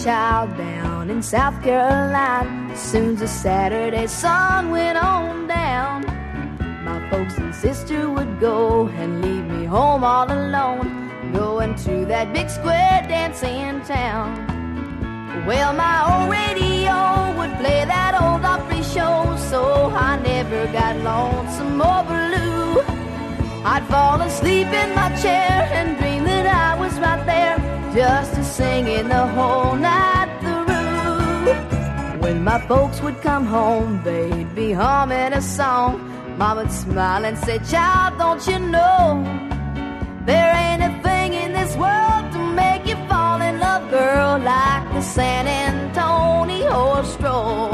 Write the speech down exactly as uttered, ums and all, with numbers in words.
child down in South Carolina. Soon as the Saturday sun went on down, my folks and sister would go and leave me home all alone, going to that big square dance in town. Well, my old radio would play that old Opry show, so I never got lonesome or blue. I'd fall asleep in my chair and dream that I was right there, just a singing the whole night through. When my folks would come home, they'd be humming a song. Mama'd smile and say, child, don't you know, there ain't a thing in this world to make you fall in love, girl, like the San Antonio Stroll.